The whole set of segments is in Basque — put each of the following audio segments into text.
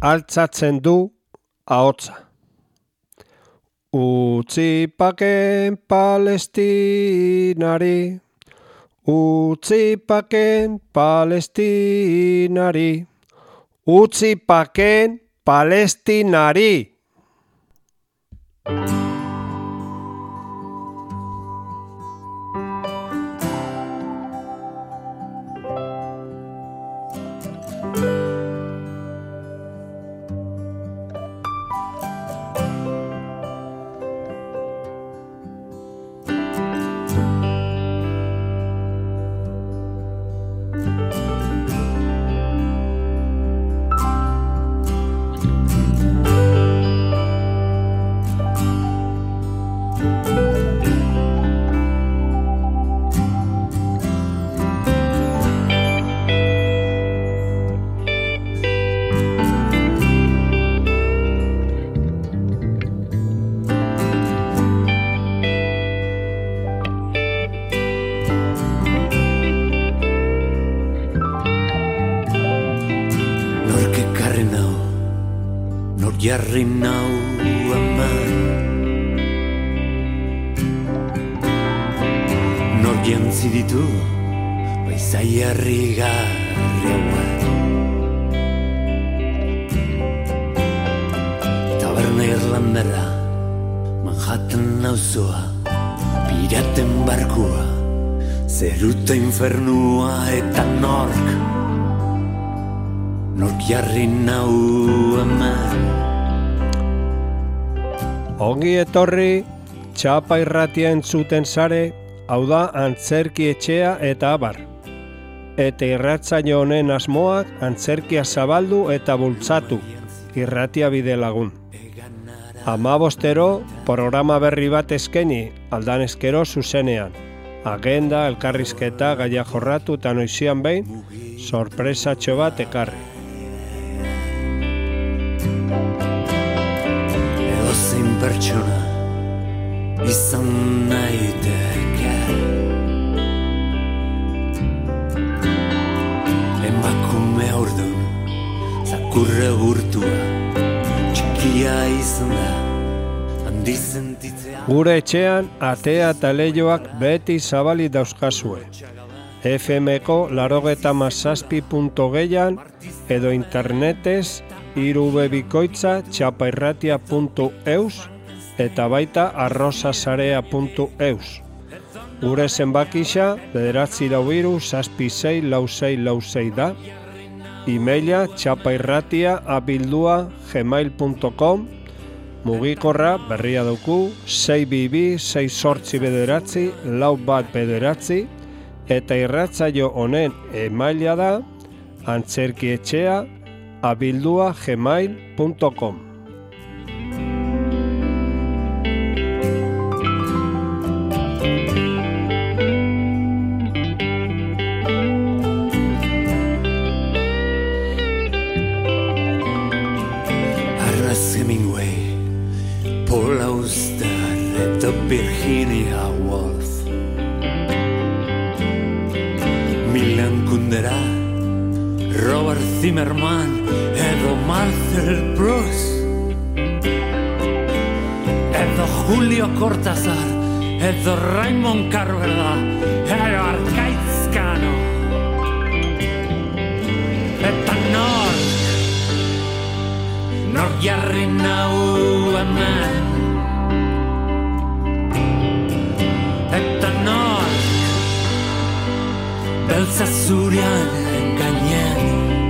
altzatzen du ahotsa. Utzipaken Palestinari, utzipaken Palestinari, utzipaken Palestinari. Jarri nau aman, nor jantzi ditu baizai harrigarri hauak. Taberna Irlandera, Manhattan auzoa, piraten barkua, zeruta infernua eta nork jarri nau aman. Ongi etorri, Txapa Irratia entzuten sare, hau da antzerki etxea eta abar. Eta irratsaio honen asmoak antzerkia zabaldu eta bultzatu, irratia bide lagun. 15 programa berri bat eskaini, aldan eskero zuzenean. Agenda, elkarrizketa, gaia jorratu eta noizian behin, sorpresatxo bat ekarri. Edozein pertsona izan naiteke, emakume aurdun zakurre gurtua, txikia izan da handi sentitzea. Gure etxean atea eta leioak beti zabali dauzkazue. FM-ko 97.6.an edo internetez irubebikoitza txapairratia.eus eta baita arrosasarea.eus. Gure zenbakixa 943-6666 da. E-maila txapairratia@gmail.com. Mugikorra berria duku 622-689-41 eta irratsaio honen emaila da antzerkietxea@gmail.com. Ernest Hemingway, Paul Auster eta Virginia Woolf, Milan Kundera, Robert Zimmerman edo Marcel Proust, edo Julio Cortázar edo Raymond Carverda edo Arkaitz Cano eta nor jarri nau hemen, eta nor beltza zurian gainen.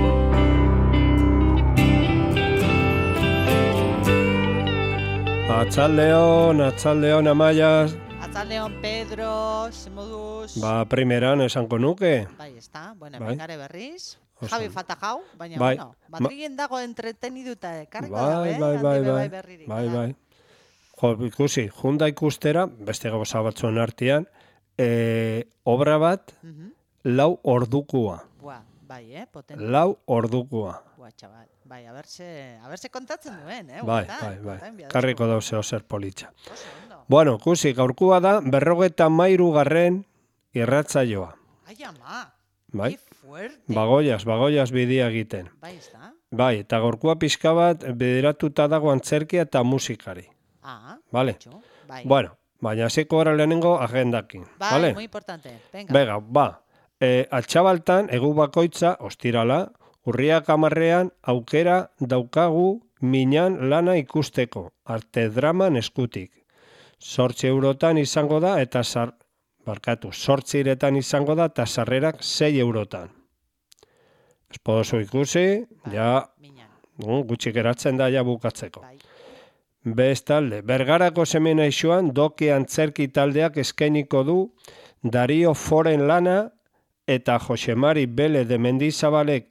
Atzaldeon Amaia. Atzaldeon Pedro, zemoduz. Primeran esango nuke. Bai, ezta, bueno, bai. Bengare berriz. Javi fatajau, baina, bai. bueno, Madrilen dago entreteniduta, karriko bai, berririk. Bai. Jo, ikusi, junda ikustera, beste gauza batzuen artean, obra bat, 4 ordukua. Bai, potente. 4 ordukua. Txabal. Bai, a berse kontatzen duen, Bai. Karriko dauze oser politxa. Bueno, ikusi, gaurkua da 53. irratsaioa. Ai, ama! bai. Ki fuerte. Bagoiaz bidea egiten. Bai, ez da? Bai, eta gorkua pixka bat bideratuta dago antzerkia eta musikari. Vale. Betxo, bai. Bueno, baina hasiko gara lehenengo agendakin. Bai, Vale? muy importante. Venga. Bega, Altxabaltan, egu bakoitza, ostirala, urriak 10ean aukera daukagu minan lana ikusteko, arte draman eskutik. 8 eurotan izango da eta 8 iretan izango da eta sarrerak 6 eurotan. Ez podozu ikusi, Bai, ja minan. gutxi geratzen da ja bukatzeko. Bai. Bestalde, Bergarako seminaixoan doki antzerki taldeak eskainiko du Dario Foren lana eta Josemari Bele de Mendizabalek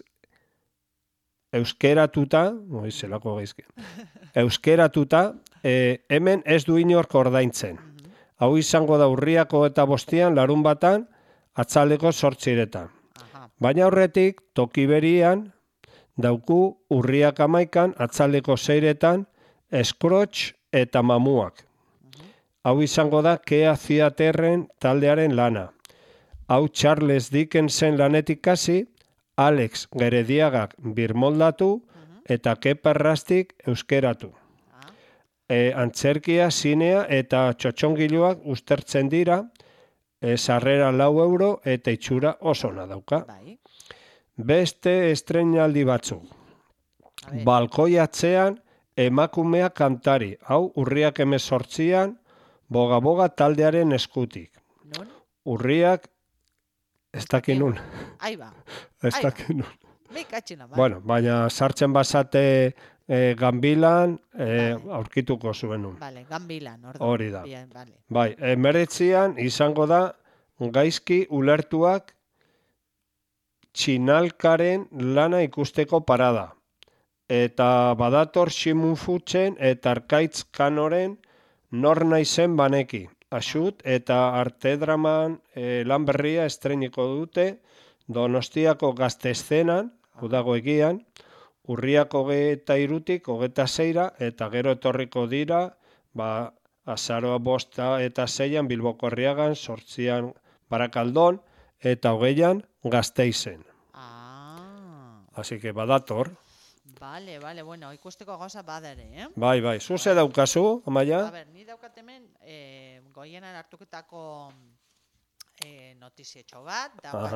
euskeratuta, zelako gaizki, euskeratuta, hemen ez du inork ordaintzen. Hau izango da urriako eta 5ean larunbatan atzaldeko 8 iretan. Aha. Baina horretik, toki berian, dauku urriak 11ean atzaldeko 6 iretan Scrooge eta Mamuak. Hau izango da Kea Theaterren taldearen lana. Hau Charles Dickensen lanetik hasi, Alex Gerediagak birmoldatu eta Kepa Errastik euskeratu. Antzerkia, zinea eta txotxongiloak ustertzen dira, sarrera 4 euro eta itxura oso ona dauka. Bai. Beste estreinaldi batzuk. A ver. Balkoi atzean emakumea kantari. Hau urriak 18ean boga taldearen eskutik. Nun? Urriak ez dakin nun. Ahí va. Ez Ai, dakin nun. Me katxina, bai. Bueno, baina sartzen basate Ganbilan aurkituko zuen nun. Vale, Ganbilan, Hori da. Bien, vale. Bai, 19ean izango da gaizki ulertuak txinalkaren lana ikusteko parada. Eta badator Ximun Futzen eta Arkaitz Kanoren nor naizen baneki. Asut eta arte draman lan berria estreiniko dute Donostiako Gazteszenan, udago egian, urriak 23tik 26ra eta gero etorriko dira, azaroa 5 eta 6an Bilboko Arriagan, 8an Barakaldon eta 20an Gasteizen. Así que badator. Vale, bueno, ikusteko gauza badere, Bai, zuze daukazu, Amaia? A ber, ni daukat hemen goienan hartuketako notizietxo bat,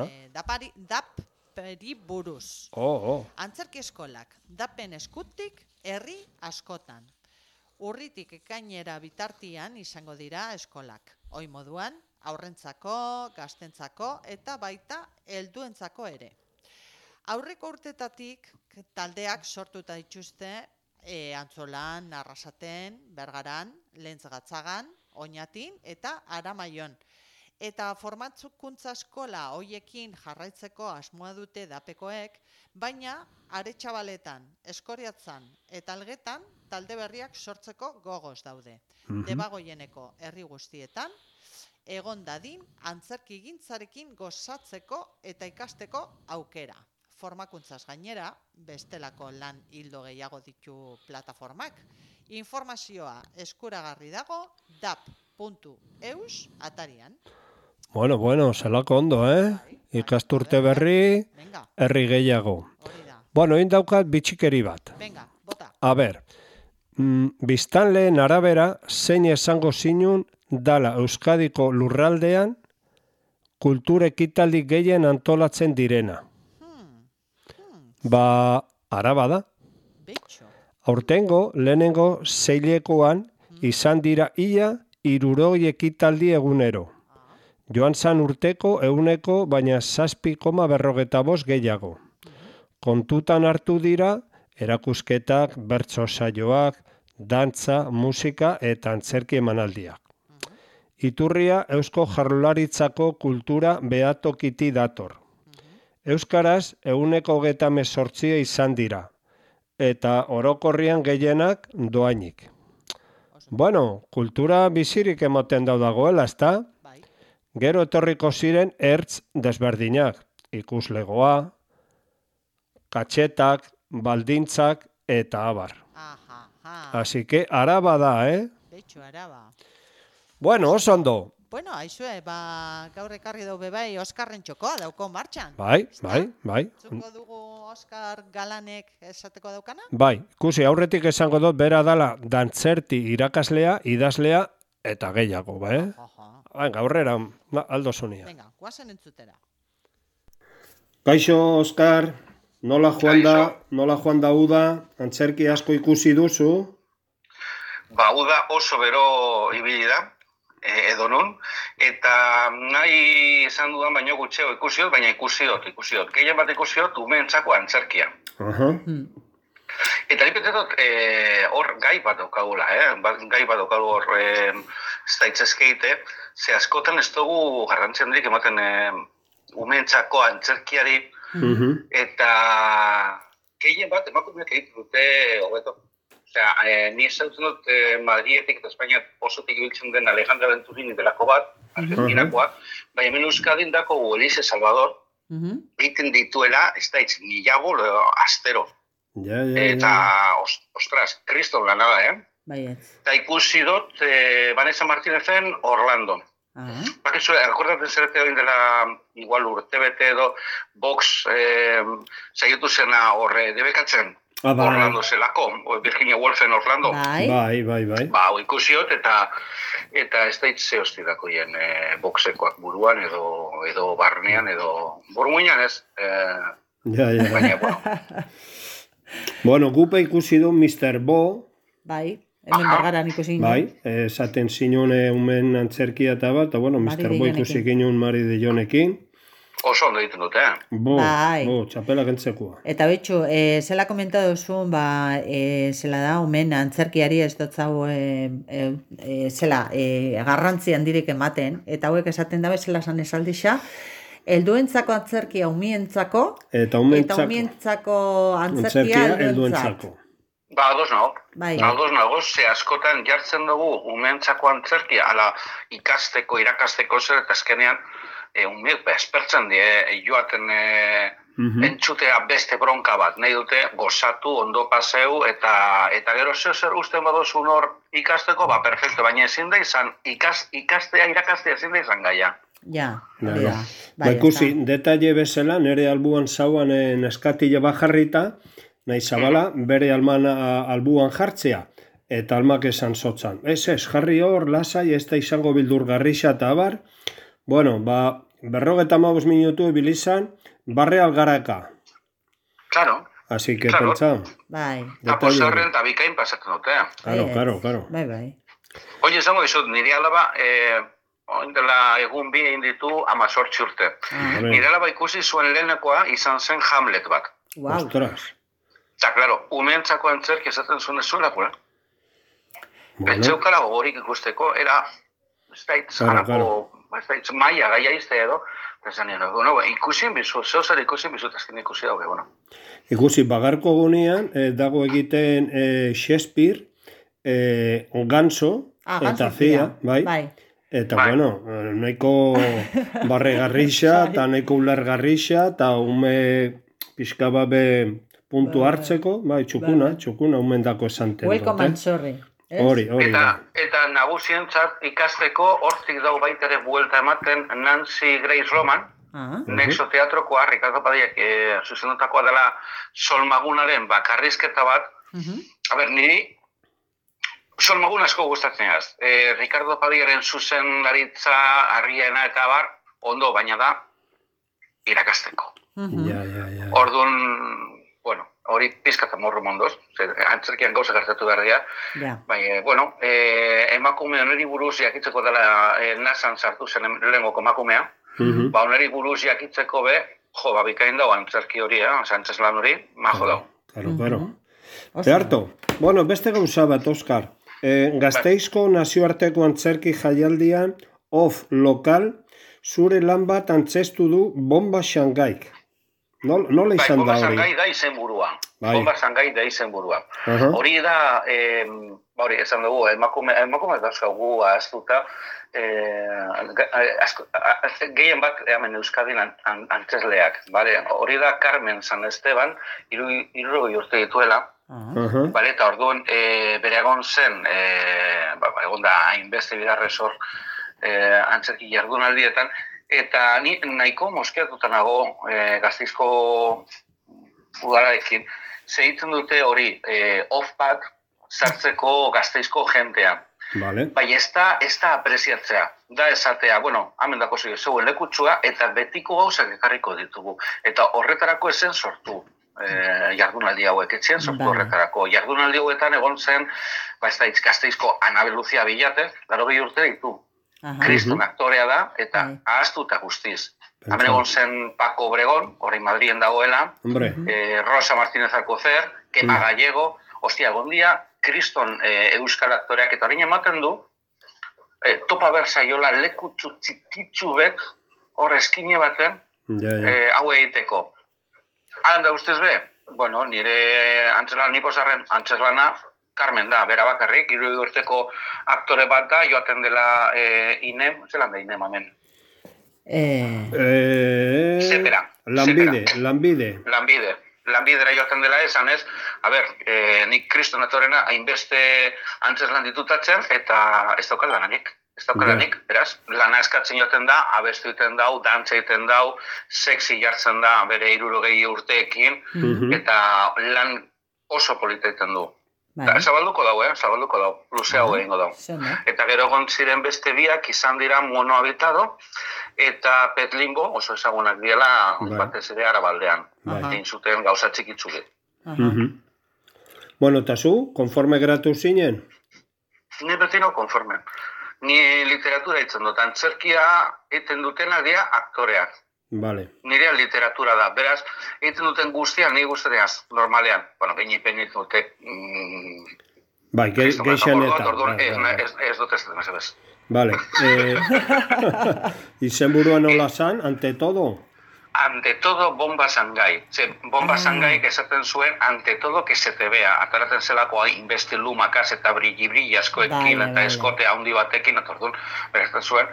daperi buruz. Antzerki eskolak, dapen eskutik, herri askotan. Urritik ekainera bitartian izango dira eskolak. Hoi moduan, aurrentzako, gaztentzako eta baita helduentzako ere. Aurreko urtetatik taldeak sortuta dituzte Antzolan, Arrasaten, Bergaran, Lentz Gatzagan, Oñatin eta Aramaion. Eta formatzukuntza eskola hoiekin jarraitzeko asmoa dute dapekoek, baina Aretxabaletan, Eskoriatzan eta Algetan talde berriak sortzeko gogoz daude. Debagoieneko herri guztietan, egon dadin antzerki gintzarekin gozatzeko eta ikasteko aukera. Formakuntzaz gainera, bestelako lan hildo gehiago ditu plataformak. Informazioa eskuragarri dago dap.eus atarian. Bueno, zelako ondo, Ikasturte berri, herri gehiago. Bueno, daukat bitxikeri bat. Venga, bota. A ber, biztanleen arabera zein esango zinun dala Euskadiko lurraldean kultur ekitaldi gehien antolatzen direna. Araba da. Betxo. Aurtengo, lehenengo seilekoan izan dira ia 60 ekitaldi egunero. Joan zan urteko eguneko baina 7,45 gehiago. Kontutan hartu dira erakusketak, bertso saioak, dantza, musika eta antzerki emanaldiak. Iturria Eusko Jaurlaritzako kultura behatokiti dator. Euskaraz eguneko 38 izan dira, eta orokorrian gehienak doainik. Bueno, kultura bizirik emoten dagoela, ezta? Gero etorriko ziren ertz desberdinak, ikuslegoa, katxetak, baldintzak eta abar. Así que araba da, Betxo, araba. Bueno, oso ondo. Bueno, aizue, gaur ekarri daube bai Oskarren txokoa dauko martxan. Bai. Zuko dugu Oskar Galanek esateko daukana? Bai, ikusi aurretik esango dut bera dala dantzerti irakaslea, idazlea eta gehiago, bai? Venga, aurrera, Aldo Sonia. Venga, guazen entzutera. Kaixo, Oskar, nola joan da uda, antzerki asko ikusi duzu? Uda oso bero ibili da, edo nun, eta nahi esan dudan baino gutxeo ikusiot, baina ikusiot. Gehien bat ikusiot umeentzako antzerkia. Eta nipetetot hor gai bat daukagula, gai bat daukagu hor zaitzezkeite, ze askotan ez dugu garrantzien dirik ematen umeentzako antzerkiari, eta gehien bat emakumeak egiten dute hobeto. Osea, ni ezagutzen dut Madrietik eta Espainiak osotik ibiltzen den Alejandra Venturini delako bat, Argentinakoa, baina hemen Euskadin dako Elise Salvador egiten dituela, ez da hitz, nilago astero. Eta, ostras, kriston lana da, Eta ikusi dut Vanessa Martinezen Orlando. Bakizu, errekordaten zerete hori dela, igual urtebete edo, Vox saietu zena horre debekatzen. Orlando zelako, Virginia Woolfen Orlando. Bai. Ikusiot eta ez da hitze hostidako hien boxekoak buruan edo barnean edo burmuinan ez. Baina, bueno. Bueno, gupe ikusi du Mr. Bo. Bai, hemen Bergaran ikusi ginen. Bai, esaten zinone umen antzerkia eta bat, eta bueno, Mr. Bo ikusi ginen Mari de Jonekin. Oso ondo egiten dute, txapela gentzekoa. Eta betxu, zela komentatu zuen, zela da, omen antzerkiari ez dut zau, garrantzi handirik ematen, eta hauek esaten dabe, zela san esaldixa, helduentzako antzerkia umientzako, eta umientzako antzerkia helduentzako. Ados nago, ze askotan jartzen dugu umeentzako antzerkia, ala ikasteko, irakasteko zer, eta azkenean, umeek espertzen die, joaten entzutea beste bronka bat, nahi dute gozatu, ondo paseu, eta gero zer usten badozun hor ikasteko, perfecto, baina ezin da izan, ikastea, irakastea ezin da izan gaia. Ikusi, detalle bezala, nire albuan zauan neskatile bajarrita, nahi zabala, bere albuan jartzea, eta almak esan zotzan. Ez, jarri hor, lasai, ez da izango bildurgarrixa eta abar, bueno, 55 minutu ibilizan, barre algaraka. Claro. Así que pentsa. Bai. Aposarren eta bikain pasatzen dute. Claro. Bai. Oye, esango dizut, nire alaba, oindela egun bi egin ditu 18 urte. Nire alaba ikusi zuen lehenekoa izan zen Hamlet bat. Ostras. Eta, claro, umeentzako antzerki esaten zuen ez zuela, Pentseukara gogorik ikusteko, era, ez da maia gaia izte edo, eta zanien, ikusin bizu, zeozara ikusin bizu, eta azken ikusi dago, Ikusi, bagarko gunean, dago egiten Shakespeare, Ganso, eta Zia, bai? Eta, bueno, nahiko barregarrixa, eta nahiko ulergarrixa, eta ume pixka babe puntu hartzeko, bai, txukuna, umendako esante. Welcome and sorry. Hori. Eta nagusientzat ikasteko hortik dago baitere buelta ematen Nancy Grace Roman, Nexo Teatrokoa, Ricardo Padillak zuzendutakoa dela Solmagunaren bakarrizketa bat. Niri Solmagun asko gustatzen az. Ricardo Padillaren zuzendaritza argiena eta bar, ondo, baina da irakasteko. Orduan, bueno, hori pizkata morro mondoz, antzerkian gauza gertatu behar dira. Baina, emakume oneri buruz jakitzeko dela nasan sartu zen lehengoko emakumea, oneri buruz jakitzeko bikain dago antzerki hori, antzes lan hori, majo dago. Claro. Beharto, bueno, beste gauza bat, Oskar. Gasteizko nazioarteko antzerki jaialdian, lokal, zure lan bat antzestu du Bomba Shangaik. Nola izan da hori? Bomba Shangai da izenburua. Bomba Shangai da izenburua. Hori da, esan dugu, emakume dauzkagu aztuta, gehien bat hemen Euskadin antzesleak. Hori da Carmen San Esteban, 60 urte dituela. Eta orduan bere egon zen, egon da hainbeste bidarrez hor antzerki jardunaldietan, eta ni nahiko moskeatuta nago Gasteizko udalarekin, segitzen dute hori off-bat sartzeko Gasteizko jentea. Vale. Bai, ez da apreziatzea, da esatea, hemen dako zeuen lekutsua, eta betiko gauzak ekarriko ditugu. Eta horretarako ezen sortu jardunaldi hauek, etzen sortu horretarako. Jardunaldi hauetan egon zen, Gasteizko Anabel Lucia Bilate, 80 urte ditu. Kriston aktorea da, eta ahaztuta guztiz. Hemen egon zen Paco Obregón, orain Madrien dagoela, Rosa Martínez Alcocer, Kepa Gallego, gondia, Kriston euskal aktoreak, eta orain ematen du, topa bersaiola lekutsu txikitsu bet, hor eskine baten, hau egiteko. Halan da ustez be, nire nipozarren antzeslana, Carmen da, bera bakarrik, 30 urteko aktore bat da, joaten dela Inem, zelan da Inem amen? Zepera. Lanbidera joaten dela esan ez, nik Kriston atorena hainbeste antzeslan ditutatzen, eta ez daukal lananik. Beraz, lana eskatzen joaten da, abestu egiten dau, dantza egiten dau, sexy jartzen da bere 60 urteekin, eta lan oso polita egiten du. Zabalduko dau, luze hau egingo dau. Eta gero egon ziren beste biak izan dira Mono Habitado, eta Pet Limbo, oso ezagunak diela, batez ere Arabaldean. Egin zuten gauza txikitzuke. Eta zu, konforme geratu zinen? Ni beti no konforme. Ni literatura itzen dut, antzerkia egiten dutena dira aktoreak. Nirea literatura da, beraz, egiten duten guztian, ni guztiaz, normalean. Geinipen egiten dute... Bai, geixan eta... Ez dut ez dut, ez. Vale. Izenburua nola zan, ante todo? Ante todo, Bomba Shanghai. Bomba Shanghai esaten zuen, ante todo que se te vea. Ataraten zelako inbeste lumakaz eta brilli askoekin eta eskote handi batekin, eta orduan, beratzen zuen,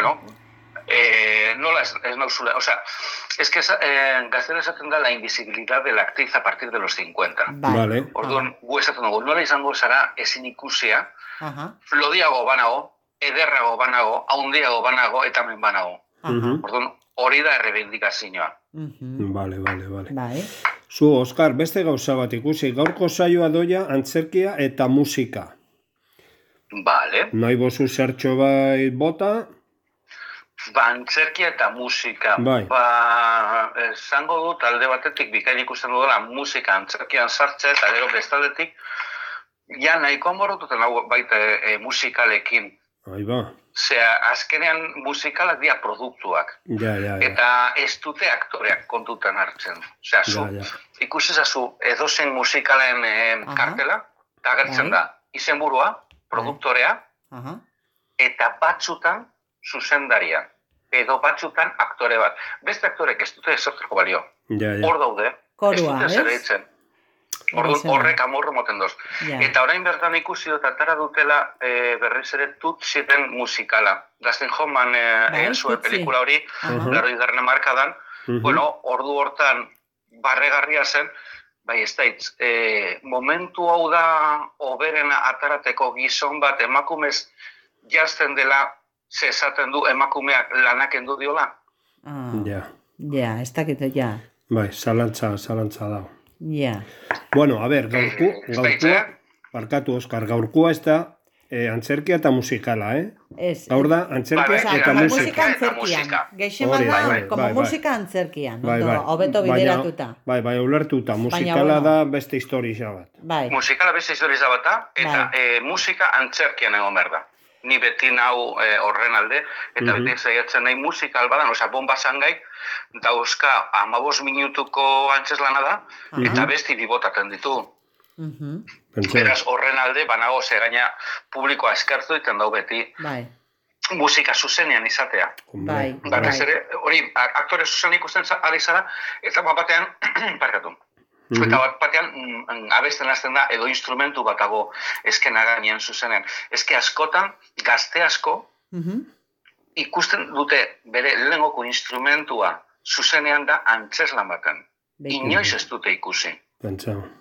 nola ez nauzula, es que gaztera esaten da la invisibilidad de la actriz a partir de los 50. Orduan, gu esaten dugu, nola izango zara ezin ikusia, lodiago banago, ederrago banago, haundiago banago, eta hemen banago. Orduan, hori da errebindikazioa. Vale. Zu, Oskar, beste gauza bat ikusi, gaurko saioa doia antzerkia eta musika. Vale. Nahi bozu zertxo bai bota? Antzerkia eta musika. Zango dut alde batetik bikain ikusten dudala musika antzerkian sartzea, eta gero bestaldetik, nahiko amorrotuten baita musikalekin. Azkenean musikalak dira produktuak. Eta ez dute aktoreak kontutan hartzen. Ikusi zazu edozen musikalen kartela, eta agertzen da izenburua, produktorea, eta batzutan zuzendaria, edo batzutan aktore bat. Beste aktorek ez dute ezortzeko balio. Hor daude, ez dute zer ditzen. Horrek amorro moten doz. Eta orain bertan ikusi dut atara dutela berriz ere Tutsiren musikala. Dustin Hoffman egin zuen pelikula hori, 80. markadan. Ordu hortan barregarria zen, bai ez daitz, momentu hau da oberena atarateko gizon bat emakumez jazten dela, ze esaten du emakumeak lanak endu diola. Ez dakit, Bai, zalantza da. A ber, gaurkua, barkatu Oskar, gaurkua ez da antzerkia eta musikala, Gaur da, antzerkia eta musika. Geixen bat, como musika antzerkian, hobeto bideratuta. Bai, ulertuta, musikala da beste historia bat. Musikala beste historia bat da, eta musika antzerkian egon behar da. Ni beti nau horren alde, eta beti zaiatzen nahi musikal badan, Bomba Shanghai, dauzka 15 minutuko antzeslana da, eta besti bibotaten ditu. Beraz horren alde, banago gaina publikoa eskertu iten dau beti musika zuzenean izatea. Barrez ere, hori, aktore zuzen ikusten ari zara, eta batean, parkatu. Eta batean, abesten hasten da, edo instrumentu batago eskena gainean zuzenean. Eske askotan, gazte asko, ikusten dute bere lehengoko instrumentua zuzenean da antzeslan baten. Inoiz ez dute ikusi.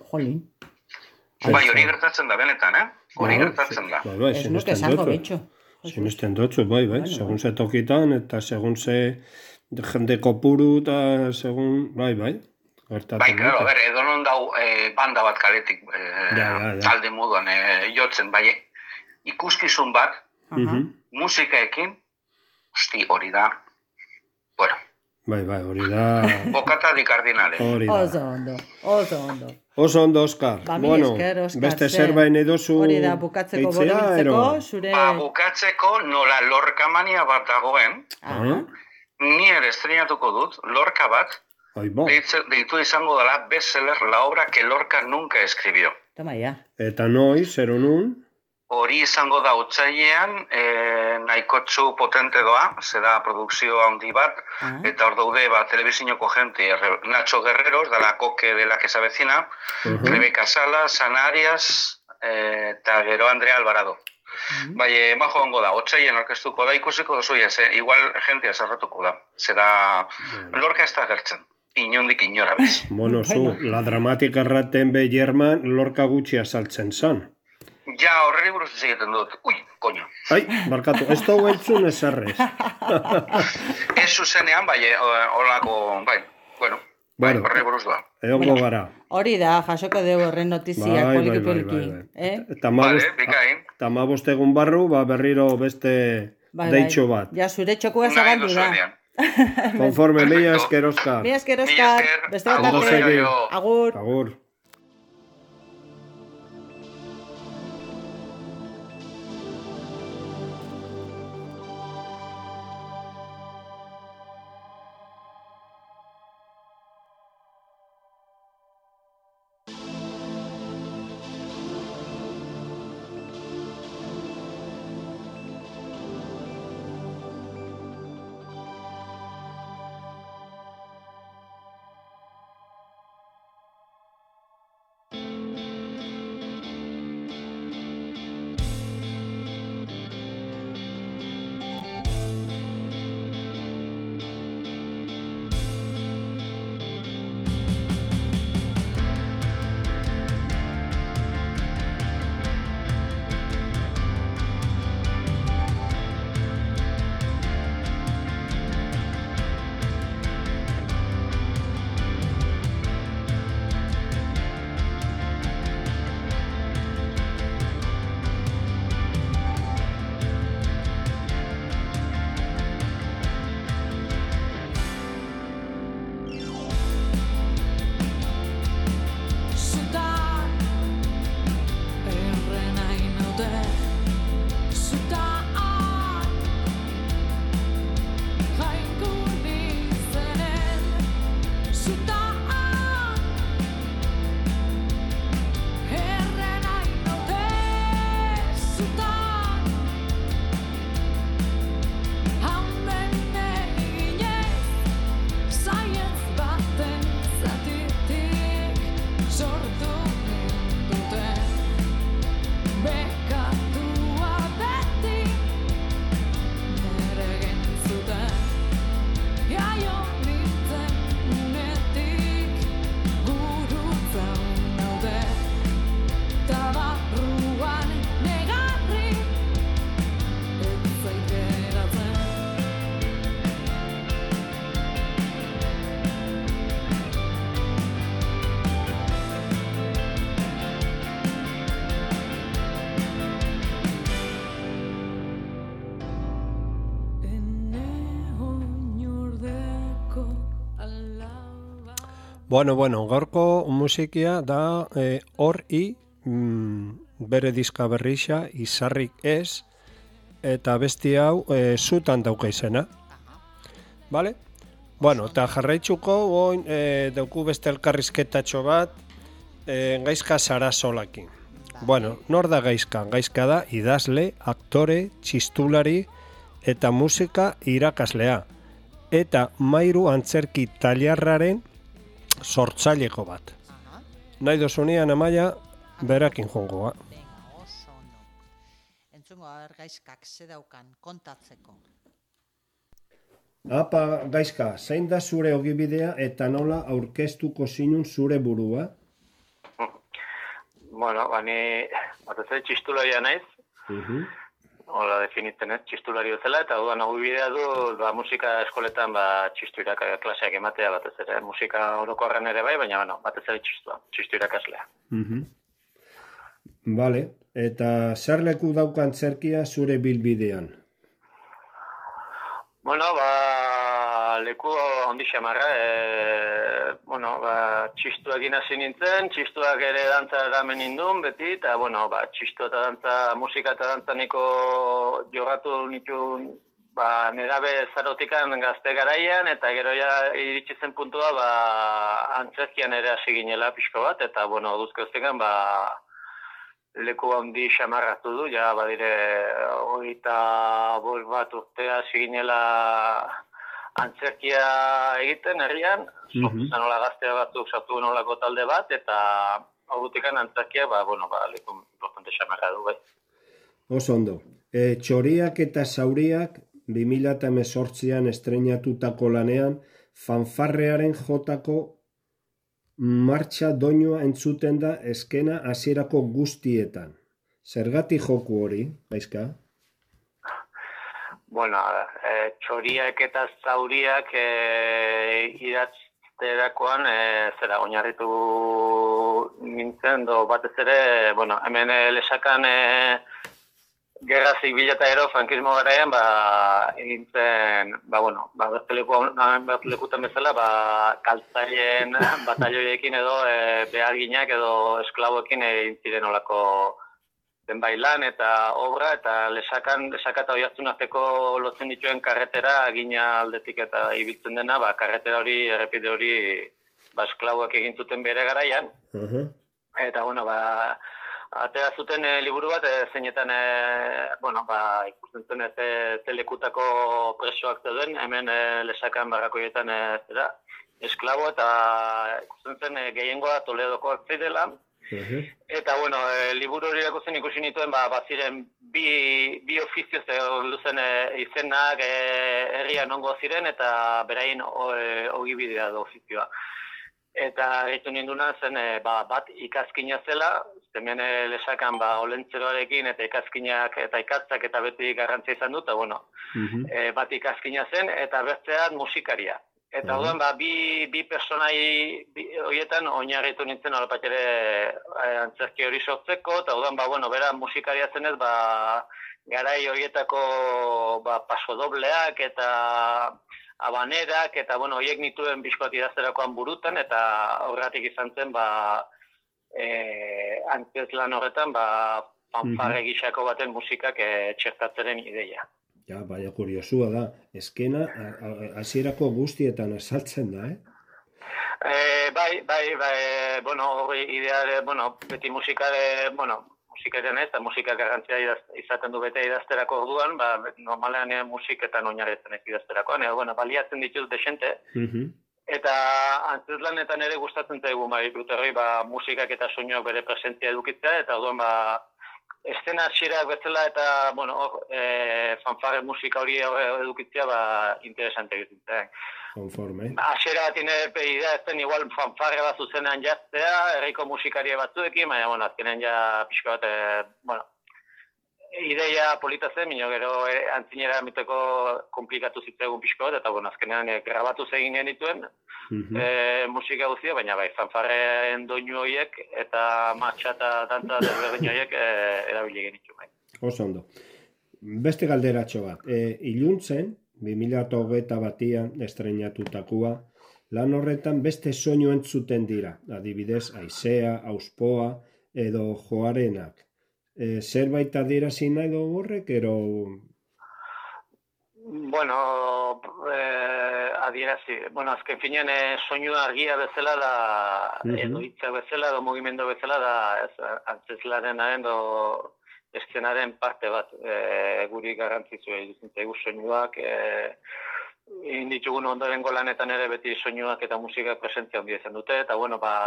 Bai, hori gertatzen da benetan, Hori gertatzen da. Ez nuke zango betxo. Sinesten dutzu, bai, segun ze tokitan, eta segun ze jende kopuru, eta segun, bai. Bai, claro, edonon dau banda bat kaletik talde moduan jotzen, bai, ikuskizun bat, musikaekin, hori da, bueno. Bai, hori da... Bokatadi kardinale. Oso ondo. Oso ondo, Oskar. Bueno, beste zerbait edozu... Hori da, bukatzeko borobiltzeko, zure... Bukatzeko nola Lorca mania bat dagoen, ni ere estrenatuko dut, Lorca bat, deitu izango dela bestseller, la obra que Lorca nunca escribió. Toma ya. Eta noiz, zer honun? Hori izango da otsailean, nahikotxu potente doa, zera produkzio handi bat, eta hor daude telebizinoko jente, Nacho Guerreros, da la Coque de la que se avecina, Rebeca Salas, Ana Arias, eta gero Andrea Alvarado. Bai, majo hongo da, otsailean orkestuko da, ikusiko dozu igual jentea zarratuko da, zera Lorca ez da gertzen. Inondik inora bez. Bueno, la dramatika erraten be German, Lorca gutxi azaltzen zan. Ja, horreri buruz egiten dut. Ui, koño. Ai, barkatu, ez dugu entzun ezarrez. Ez zuzenean, bai, horako, bueno, horreri buruz doa. Egongo gara. Hori da, jasoko dugu horren notiziak poliki-poliki. Eta 15 egun barru, berriro beste deitxo bat. Ja, zure txokua zabaldu da. Konforme, mila esker, Oskar. Mila esker, Oskar. Beste bat arte. Agur. Bueno, gaurko musikia da hori bere diska berrixa, izarrik ez, eta besti hau zutan dauka izena. Vale? Bueno, eta jarraitzuko goin dauku beste elkarrizketatxo bat Gaizka Sarasolakin. Bueno, nor da Gaizka? Gaizka da idazle, aktore, txistulari eta musika irakaslea. Eta mairu antzerki tailerraren sortzaileko bat. Nahi dozunean Amaia berakin jongoa. Oso ondo. Entzungo Gaizkak ze daukan kontatzeko. Apa, Gaizka, zein da zure ogibidea eta nola aurkeztuko zinun zure burua? Bueno, ni batez ere txistularia naiz. hola definitzen, txistulari bezala, eta duan hau bidea du, musika eskoletan, txistu klaseak ematea batez ere, musika orokorren ere bai, baina, batez ere txistu irakaslea. Vale, eta zer leku dauka antzerkia zure bilbidean? Bueno, leku ondi xamarra, txistuak hasi nintzen, txistuak ere dantza eramen nindun beti, eta, txistu eta dantza, musika eta dantza niko jogatu nituen, nerabe zarotikan gazte garaian, eta gero ja iritsi zen puntua, antzerkian ere hasi ginela pixko bat, eta, duzko eztekan, leku handi xamarratu du, ja badire 25 bat urtea hasi ginela antzerkia egiten herrian, zanola gaztea batzuk sartu nolako talde bat, eta horretikan antzerkia, leku importante xamarra du, bai. Oso ondo. Txoriak eta zauriak 2018an estreinatutako lanean fanfarrearen jotako martxa doinua entzuten da eskena hasierako guztietan. Zergatik joku hori, Gaizka? Txoriak eta zauriak idatzterakoan oinarritu nintzen, batez ere, hemen lesakan gerra zibila eta ero frankismo garaian, egin zen, bertelekutan bezala, kaltzaileen batalloiekin edo beharginak edo esklaboekin egin ziren olako zenbait lan eta obra, eta lesaka eta Oiartzun arteko lotzen dituen karretera gina aldetik eta ibiltzen dena, karretera hori, errepide hori, esklaboak egin zuten bere garaian. Eta, atera zuten liburu bat, zeinetan, ikusten zen ze lekutako presoak zeuden, hemen lesakan barrakoietan esklabo, eta ikusten zen gehiengoa Toledokoak zidela. Eta, liburu hori ikusten ikusi nituen, baziren bi ofizioz luzen izenak herrian ongo ziren, eta berain ogibidea da ofizioa. Eta gaitu ninduna zen, bat ikazkina zela, hemen lesakan olentzeroarekin eta ikazkinak eta ikatzak eta beti garrantzia izan dut, bat ikazkina zen, eta bertzean musikaria. Eta orduan, bi personai horietan oinarritu nintzen alapat ere antzerki hori sortzeko, eta orduan, bera musikaria zenez, garai horietako pasodobleak eta abanerak, eta horiek nituen bizkoat idazterakoan burutan, eta horregatik izan zen, antzeslan horretan, fanfarre gixako baten musikak txertatzeren ideia. Ja, baina kuriosua da, eskena hasierako guztietan azaltzen da, hori ideare, beti musikare, musikaren ez, eta musika garrantzia izaten du bete idazterako orduan, normalean musiketan oinarritzen ez idazterakoan, baliatzen dituz desente, eta antzeslanetan ere gustatzen zaigu, bruterroi, musikak eta soinuak bere presentzia edukitzea, eta orduan, estena hasierak bezala eta, fanfarre musika hori edukitzea, interesante egiten. Konforme. Hasiera bat idea ez zen igual fanfarre bat zuzenean jaztea, herriko musikaria batzuekin, baina, azkenean ja pixka bat, ideia polita zen, minio gero antzinera miteko komplikatu zitzegun pixko bat, eta azkenean grabatu egin genituen musika guztia, baina fanfarreen doinu horiek eta martxa eta dantza desberdin horiek erabili genitu. Oso ondo. Beste galderatxo bat. Iluntzen, 2021an estreinatutakoa, lan horretan beste soinu entzuten dira, adibidez, haizea, auspoa edo joarenak. Zerbait adierazi nahi dugu horrek, ero... Adierazi. Azken finean soinu argia bezala da, edo hitza bezala, edo mugimendu bezala da, antzeslanaren edo eszenaren parte bat guri garrantzitsua iruditzen zaigu soinuak, inditugun ondorengo lanetan ere beti soinuak eta musika presentzia handia izan dute, eta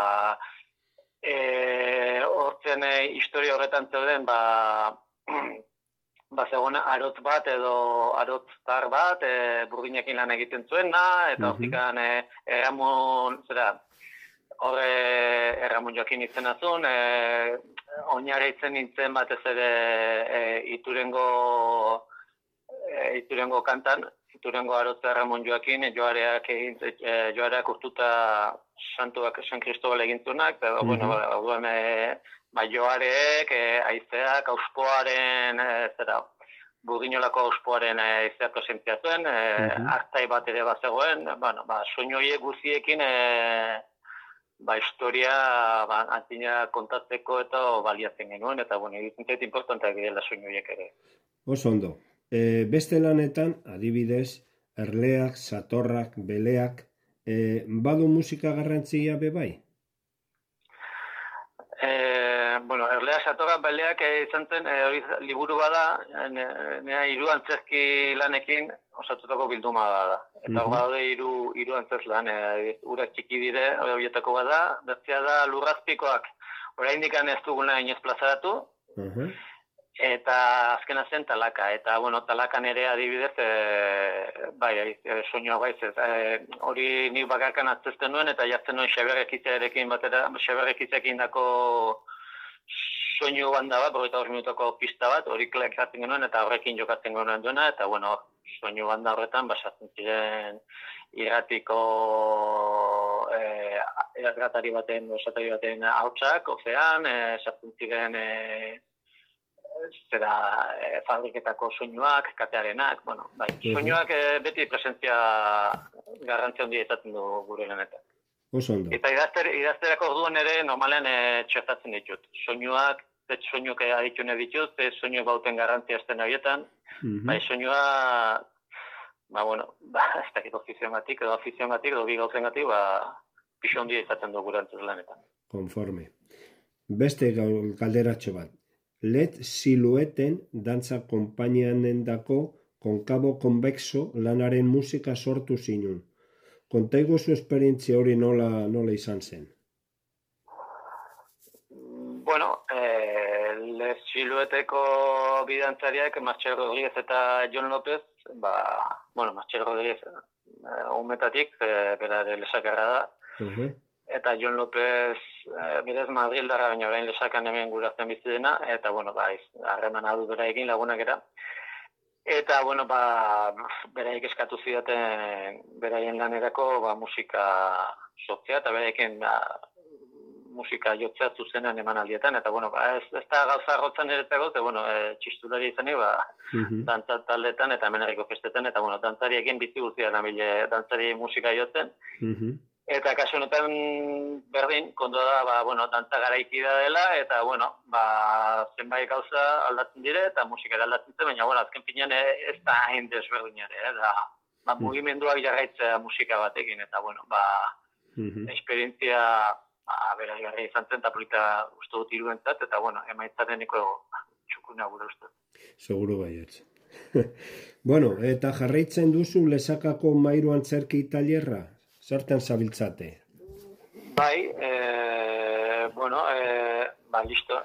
hortzen historia horretan zeuden, zegoen arotz bat edo arotztar bat, burdinekin lan egiten zuena, eta hortikan horre Erramon Joakin izena zuen, oinara itzen nintzen batez ere Iturengo kantan, Iturengo arotza Erramon Joakin, joareak urtuta santuak San Cristobal egintzunak, eta bueno, joareek, aizeak, auspoaren, Burdinolako auspoaren aizeak presentzia zuen, hartai bat ere bazegoen, soinu horiek guziekin, historia antzina kontatzeko eta baliatzen genuen, eta egiten zait importanteak direla soinu horiek ere. Oso ondo. Beste lanetan, adibidez, erleak, satorrak, beleak, badu musika garrantzia bebai? Erlea satorrak beleak izan zen, hori liburu bada, nea hiru antzerki lanekin osatutako bilduma da. Eta hor daude hiru antzerki lan, urak txiki dire, horietako bada, bertzea da lurrazpikoak, oraindik ez duguna inoiz plazaratu, eta azkena zen talaka, eta talakan ere adibidez, soinua hori nik bakarkan atzezten nuen, eta jartzen nuen Xaberrekitzekin dako soinu banda bat, 45 minutoko pista bat, hori klekatzen genuen, eta horrekin jokatzen genuen duena, eta soinu banda horretan, basatzen ziren irratiko irratari baten hautsak, ofean, sartzen ziren fabriketako soinuak, katearenak, soinuak beti presentzia garrantzia handia izaten du gure lanetan. Eta idazterako orduan ere normalen txertatzen ditut. Soinuak, soinuak aditune ditut, soinuak bauten garrantzia esten horietan, soinua, ez dakit ofizionatik edo bi gauzengatik, pixo handia izaten du gure antzuz lanetan. Konforme. Beste galderatxo bat. Led Silueten dantza konpainianendako konkabo konbexo lanaren musika sortu zinun. Kontaigu zu esperientzia hori nola izan zen? Led Silueteko bidantzariak, Martxel Rodríguez eta Jon López, Martxel Rodríguez umetatik, bera lesakarra da, eta Jon López berez Madrildarra, baina orain lesakan hemen gurazten bizi dena, eta harremana du beraiekin lagunak era. Eta, beraik eskatu zidaten beraien lanerako musika sortzea, eta beraiken musika jotzea zuzenean eman aldietan, eta, ez da gauza rotzen eretzako, txistulari izanik, dantza taldetan eta hemenarriko festetan, eta, dantzariekin bizi guztia nabile dantzari musika jotzen. Eta kasu honetan berdin, kondo da, dantza garaiki da dela, eta, zenbait gauza aldatzen dire, eta musika aldatzen zen, baina, azken finean ez da hain desberdin ere, mugimenduak jarraitzea musika batekin, eta, esperientzia berazgarria izan zen, eta polita uste dut iruentzat, eta, emaitzateneko txukuna gure uste. Seguru baietz. Eta jarraitzen duzu Lesakako Mairu Antzerki Tailerra? Zertan zabiltzate? Listo.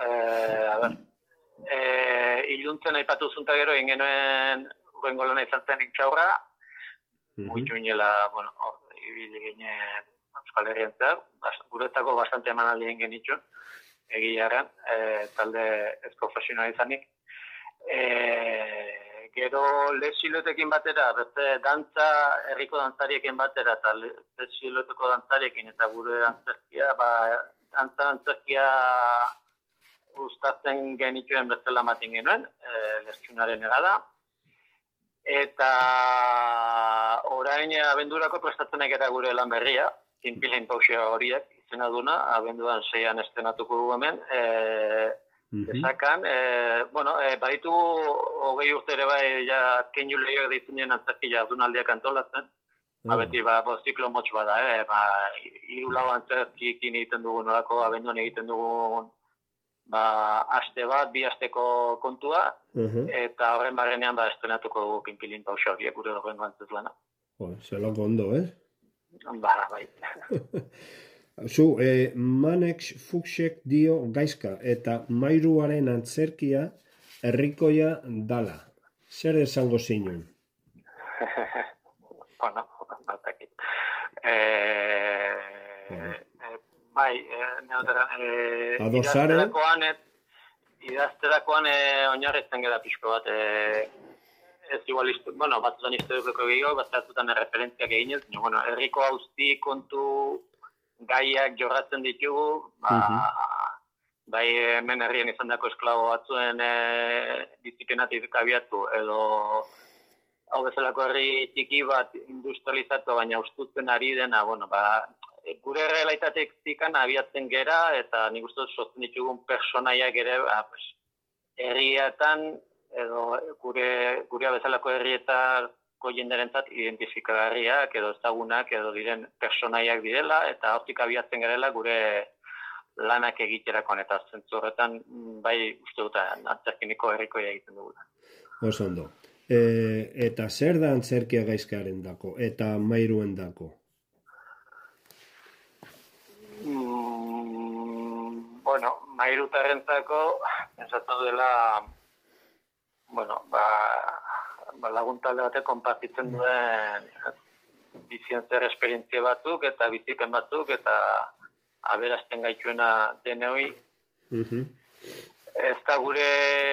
Iluntzen aipatu zunta gero, ingenuen urrengo lana izan zen intxaurra, muitu inela, ibili ginen Euskal Herrian zer, guretzako bastante emanaldi egin genitxun, egilearen, talde ez profesional izanik. Gero Led Siluetekin batera, beste dantza, herriko dantzariekin batera, eta Led Silueteko dantzariekin, eta gure antzerkia, antzerkia gustatzen genituen bezala maten genuen, Lertxunaren egada. Eta orain abendurako prestatzen egera gure lan berria, Tinpilin pausia horiek izena duna, abenduan 6an estenatuko du hemen, Desakan, baditu 20 urte ere keinu lehioak deitzenen antzerki jardunaldiak antolatzen. Beti, ziklo motx bada, hiru lau antzerkikin egiten dugun, nolako abenduan egiten dugun aste bat, 2 asteko kontua, eta horren barrenean estrenatuko dugu Pinpilin pausa horiek gure horrengo antzez lana. Zelako ondo, Bai. Zu, Manex Fuchsek dio gaizka eta Mairuaren antzerkia herrikoia dala. Zer esango zinun? bai, Adosare? Idazterakoan oinarritzen gara pixko bat, ez igual, batzutan historiko gehiago, batzutan referentziak eginez, bueno, herriko auzi kontu gaiak jorratzen ditugu, bai hemen herrien izan dako esklabo batzuen disziplinatik abiatu, edo hau bezalako herri txiki bat industrializatu, baina ustutzen ari dena, gure realitateak zikan abiatzen gera, eta nik uste sortzen ditugun personaiak ere, herrietan, edo gure bezalako herrietako jenderentzat identifikagarriak, edo ezagunak, edo diren personaiak direla, eta hortik abiatzen garela gure lanak egiterakoan, eta zentzu horretan, bai uste dut antzerkiniko herrikoia egiten dugula. Oso ondo. Eta zer da antzerkia gaizkaren dako, eta mairuen dako? Mairutarrentzako, esatu dela, laguntalde batek konpartitzen duen bizientzer esperientzia batzuk, eta bizipen batzuk, eta aberazten gaituena denoi. Ez da gure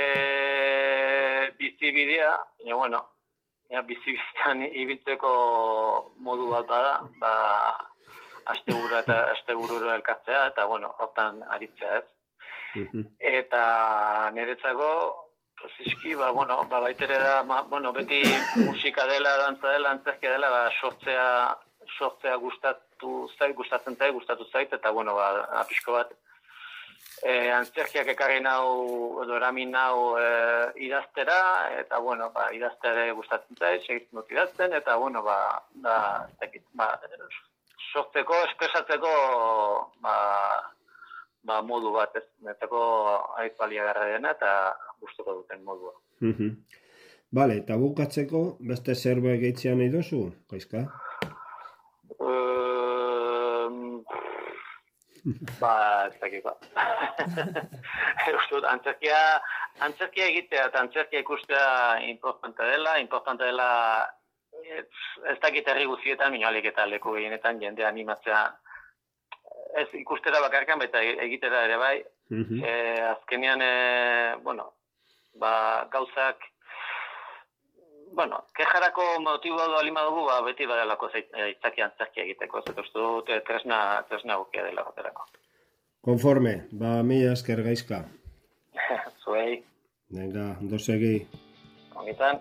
bizibidea, bizibidean ibiltzeko modu bat bada, asteburu eta astebururo elkartzea, eta hortan aritzea ez. Eta niretzako, zizki, baitere da, beti musika dela, dantza dela, antzerkia dela, sortzea gustatu zait, eta apisko bat, antzerkiak ekarri nau, edo eramin nau idaztera, eta idaztea gustatzen zait, segitzen dut idazten, eta sortzeko, espresatzeko modu bat, ez, netako aizbaliagarra dena, eta gustuko duten modua. Bale, eta bukatzeko, beste zerbait gehitzea nahi dozu, Gaizka? Ez dakit, antzerkia egitea eta antzerkia ikustea importante dela, ez dakit herri guztietan, minioalik eta leku gehienetan jende animatzea, ez ikustera bakarkan, baita egitera ere bai, azkenean, gauzak, kejarako motibo du alima dugu, beti badalako zaitzaki antzerkia egiteko, ez uste dut tresna gukia dela goterako. Konforme, mila esker Gaizka. Zuei. Venga, ondo segi. Ongitan.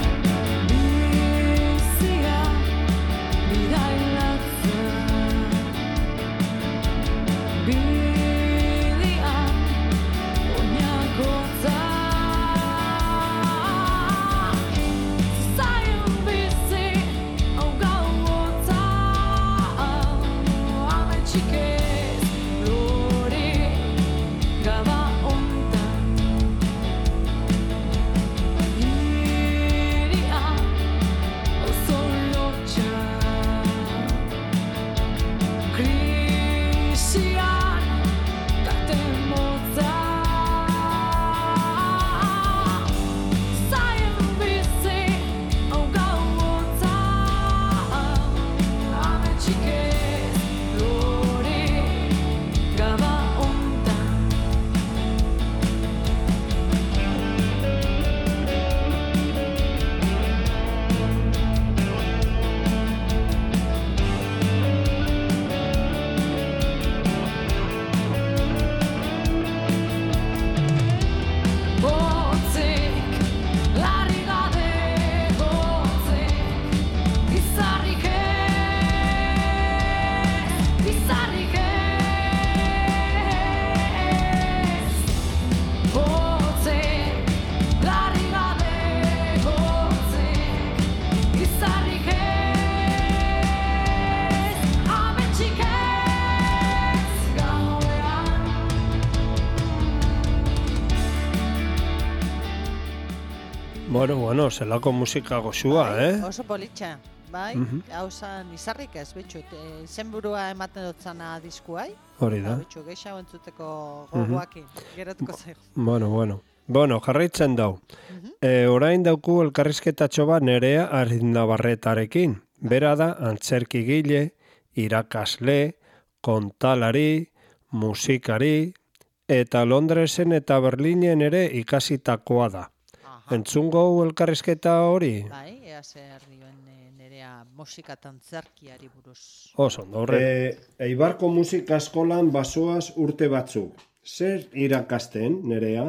Bizia, bidailatzen Bueno, zelako musika goxua, Oso politxa, bai, hauzan izarrik ez, bitxut, zenburua ematen dutzana diskuai. Hori da. Bitxu, gehiago entzuteko gogoakin, geratuko zaigu. Bueno, jarraitzen dau. Orain dauku elkarrizketatxo bat Nerea Arindabarretarekin. Bera da antzerkigile, irakasle, kontalari, musikari, eta Londresen eta Berlinen ere ikasitakoa da. Entzungo elkarrizketa hori? Bai, ea zer dioen Nerea musika eta antzerkiari buruz. Oso, horre. Eibarko musika eskolan basoaz urte batzuk. Zer irakasten, Nerea?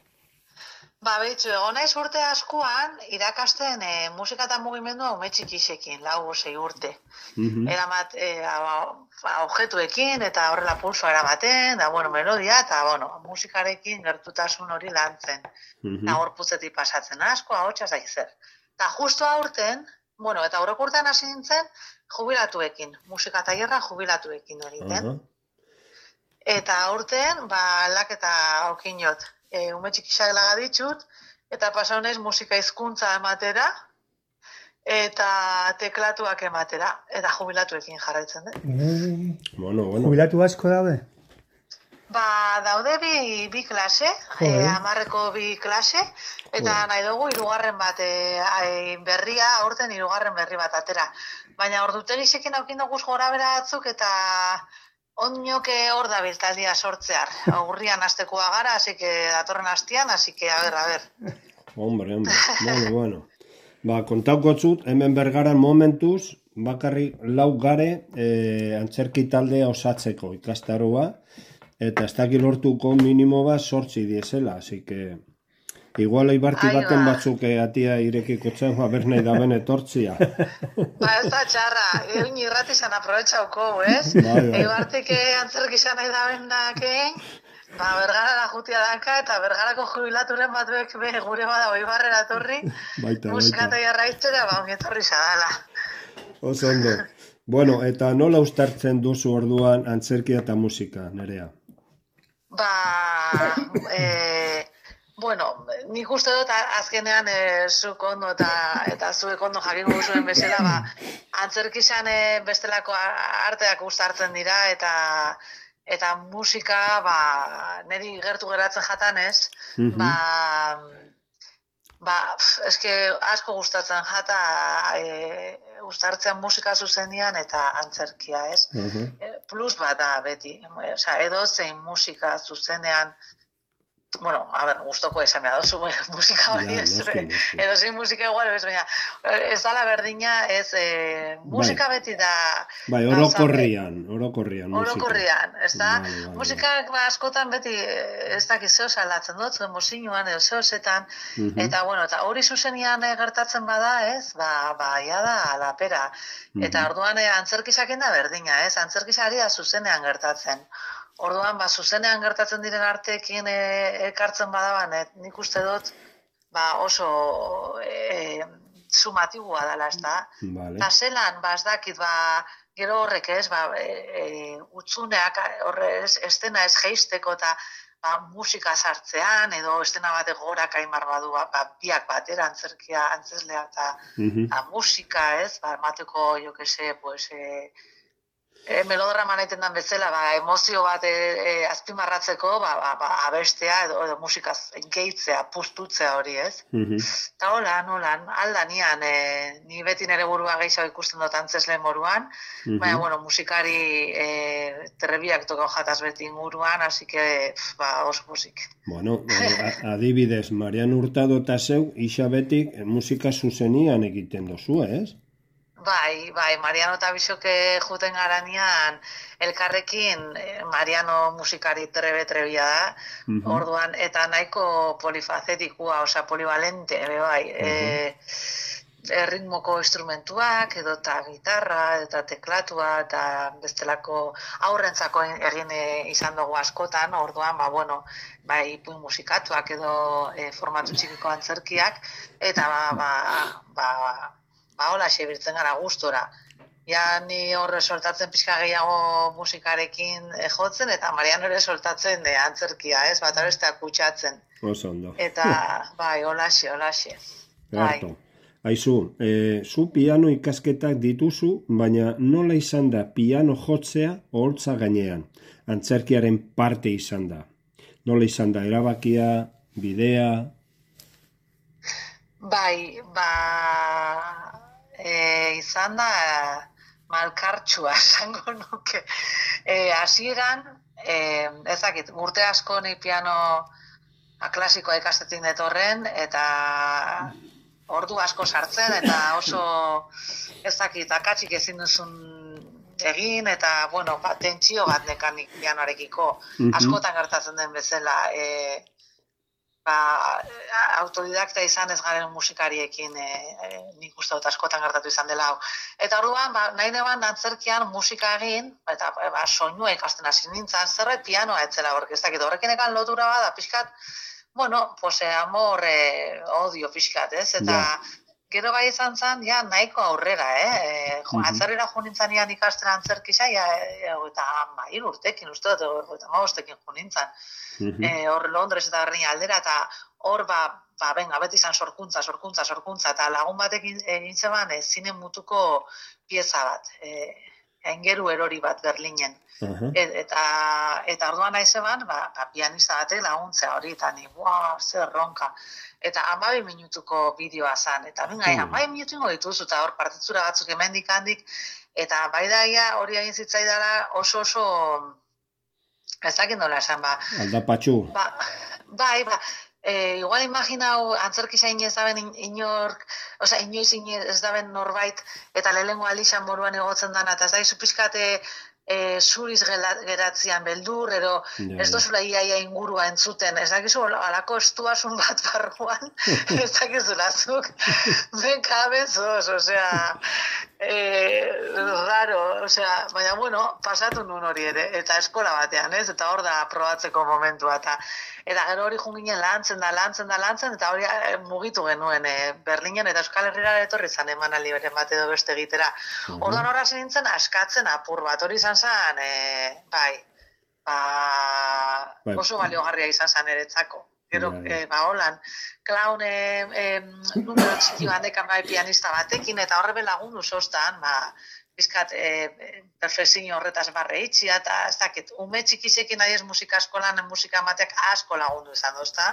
Betxu, egon naiz urte askoan irakasten musika eta mugimendua ume txikisekin, 4-6 urte. Eramat, objetuekin eta horrela pulsoa eramaten, da, melodia eta, musikarekin gertutasun hori lantzen. Da, gorputzetik pasatzen asko, ahotsa zer. Eta justo aurten, eta aurreko urtean hasi nintzen, jubilatuekin, musika tailerra jubilatuekin egiten. Eta aurten, aldaketa aukinot. Ume txikisak laga ditut, eta pasaunez musika hizkuntza ematera, eta teklatuak ematera, eta jubilatuekin jarraitzen, Bueno. Jubilatu asko daude? Daude bi klase, 10 bi klase, eta nahi dugu 3. bat berria, aurten 3. berri bat atera. Baina ordutegisekin aukin dugu gora bera batzuk, eta onioke hor da biltaldia sortzear. Urrian astekoa gara, así que datorren astian, así que a ver. Hombre. Bueno. Kontauko zut, hemen Bergaran momentuz, bakarrik 4 gare antzerki taldea osatzeko ikastaroa, eta ez dakit lortuko minimo bat 8 diesela, así que igual Eibarti baten batzuk atia irekiko txen, bernei da ben etortzia. Ez da txarra, egin irratizan aprobetxauko, ez? Eibartik antzerki izan nahi da bendakein, Bergara da jutia daka, eta Bergarako jubilaturen batuek gure bada Eibarrera etorri, musikata jarraitzera, ongetorri zadala. Oso ondo. Bueno, eta nola ustartzen duzu orduan antzerkia eta musika, Nerea? Nik uste dut azkenean zuk ondo eta zuek ondo jakingo duzuen bezala, antzerkizan bestelako arteak uztartzen dira eta musika niri gertu geratzen jatanez, eske asko gustatzen jata uztartzen musika zuzenian eta antzerkia, ez? Plus bat da beti, edo zein musika zuzenean, gustoko esan behar dozu musika hori ez, edo zein musika igual, baina ez dala berdina, ez musika beti da... orokorrian musika. Orokorrian, ez da? Musikak askotan beti ez dakiz zehoz aldatzen dut, zuen mozinuan edo zehozetan, eta hori zuzenian gertatzen bada, ez? Ia da alapera. Eta orduan antzerkizaken da berdina, ez? Antzerkizari da zuzenean gertatzen. Orduan, zuzenean gertatzen diren arteekin ekartzen badaban, nik uste dut oso sumatibua dela, ez da? Eta zelan, ez dakit, gero horrek ez, utzuneak, estena ez geisteko eta musika sartzean, edo estena bat gorak aimar badu, biak batera, antzerkia, antzeslea eta musika ez, emateko, melodrama naiten den bezala, emozio bat azpimarratzeko, abestea edo musikaz gehitzea, puztutzea hori, ez? Eta holan, aldanian, ni beti nire burua gehiago ikusten dut antzesleen moruan, baina, musikari trebiak toko jataz beti inguruan, así que, oso musik. Bueno, adibidez, Marian Hurtado eta zeu, isa betik musika zuzenian egiten dozu, ez? Bai, Mariano eta Bisoke juten garanian elkarrekin, Mariano musikari trebia da, orduan, eta nahiko polifazetikua, polivalente, ritmoko instrumentuak, edo eta gitarra, eta teklatua, eta bestelako aurrentzako egin izan dugu askotan, orduan, ipuin musikatuak edo formatu txikiko antzerkiak, eta hola xebirtzen gara gustora. Ja ni horre soltatzen pixka gehiago musikarekin jotzen, eta Mariano ere soltatzen antzerkia, ez? Bat abesteak kutsatzen. Oso ondo. Eta, holaxe. Garto. Aizu, zu piano ikasketak dituzu, baina nola izan da piano jotzea oholtza gainean, antzerkiaren parte izan da. Nola izan da, erabakia, bidea? Bai, izan da malkartsua, esango nuke. Hasieran, ezakit, urte asko nahi piano klasikoa ikastetik netorren, eta ordu asko sartzen, eta oso ezakit, akatsik ezin duzun egin, eta, bueno, tentsio bat nekanik pianoarekiko, askotan gertatzen den bezala, autodidakta izan ez garen musikariekin nik uste dut askotan gertatu izan dela hau. Eta orduan, nahi neban antzerkian musika egin, eta soinua ikasten hasi nintzen, zerbait pianoa etzela orkestakit. Horrekin ekan lotura bada, pixkat, bueno, pues amor, odio pixkat, ez? Eta gero bai izan zen, ja, nahiko aurrera, atzerrira jo nintzen ian ikasten antzerkisa, eta mail urtekin, uste dut, eta maostekin jo nintzen. Hor Londres eta Berlin aldera, eta hor, venga, beti izan sorkuntza, eta lagun batekin egin zeban zine mutuko pieza bat, engeru erori bat Berlinen. Eta orduan nahi zeban, pianista batek laguntzea hori, eta ni, zer ronka. Eta 12 minutuko bideoa zen, eta 12 minutu ingo dituzu, eta hor partitura batzuk hemendik handik, eta bai daia hori egin zitzaidala oso ezakin dola esan, Aldapatxu. Bai, igual imaginau antzerkisa inez daben inork, inoiz ez daben norbait, eta lehengo alixan moruan egotzen dana, eta ez da izu pixkate zuriz geratzean beldur, edo ez dozula iaia ingurua entzuten, ez dakizu alako estuasun bat barruan, ez dakizulazuk, benka bezos, raro, baina bueno, pasatu nun hori ere, eta eskola batean, ez, eta hor da probatzeko momentua, eta gero hori junginen lantzen, eta hori mugitu genuen Berlinen, eta Euskal Herrira etorri zan emanaldi beren bat edo beste egitera. Orduan horra nintzen askatzen apur bat, hori izan zen, oso baliogarria izan zen eretzako. Gero, holan, klaun numero txiki bandekan pianista batekin, eta horrebe lagundu sostan, bizkat perfezio horretaz barre itxia, eta ez dakit, ume txikisekin nahi ez musika eskolan, musika emateak asko lagundu izan dozta.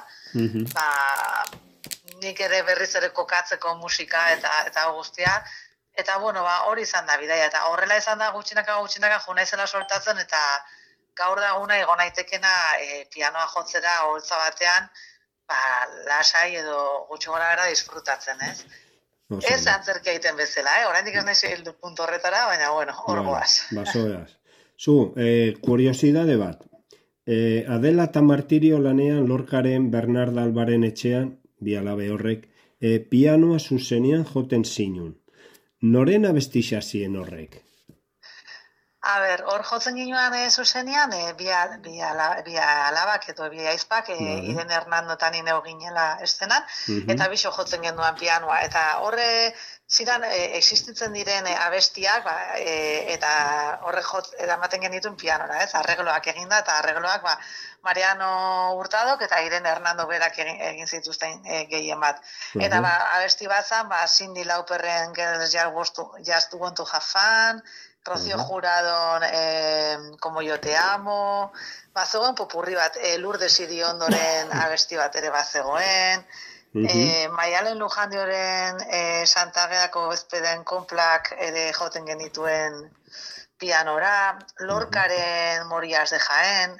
Nik ere berriz ere kokatzeko musika eta guztia. Eta, bueno, hori izan da bidaia, eta horrela izan da gutxinaka jo naizela sortatzen, eta gaur daguna egon naitekena pianoa jotzera holtza batean, lasai edo gutxi gora gara disfrutatzen, ez? Ez antzerkia egiten bezala, oraindik ez naiz heldu puntu horretara, baina, bueno, hor goaz. Basoaz. Zu, kuriosidade bat. Adela eta Martirio lanean Lorcaren Bernard Albaren etxean, bi alabe horrek, pianoa zuzenean joten zinun. Noren abestixa zien horrek? A ber, hor jotzen ginoan zuzenean, bi alabak edo bi aizpak, Irene Hernando eta nine ginela estenan, eta biso jotzen genduan pianoa. Eta horre ziren existitzen diren abestiak, eta horre ematen genituen pianora, ez? Arregloak eginda, eta arregloak Mariano Hurtadok eta Irene Hernando berak egin zituzten gehien bat. Eta abesti bat zan, Cindy Lauperren Girls Just Want to Have Fun, Rocío Juradon, Como Yo Te Amo, bazegoen popurri bat, Lourdes Iriondoren abesti bat ere bazegoen, Maialen Lujandioren Santageako bezpeden konplak ere joten genituen pianora, Lorcaren Morias de Jaén,